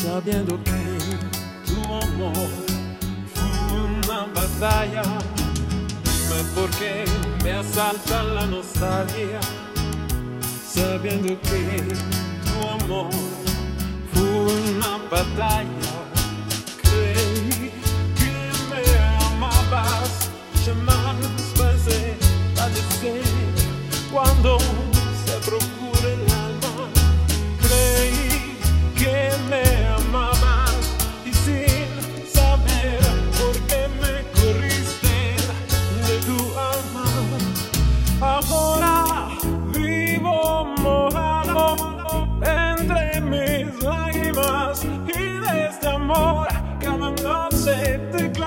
sabiendo que tu amor fue una batalla. Dime por qué me asalta la nostalgia, sabiendo que tu amor fue una batalla. Creí que me amabas, jamás pensé padecer cuando se procura el alma. Creí que me amabas y sin saber por qué me corriste de tu alma. Ahora vivo mojado entre mis lágrimas y de este amor cada noche te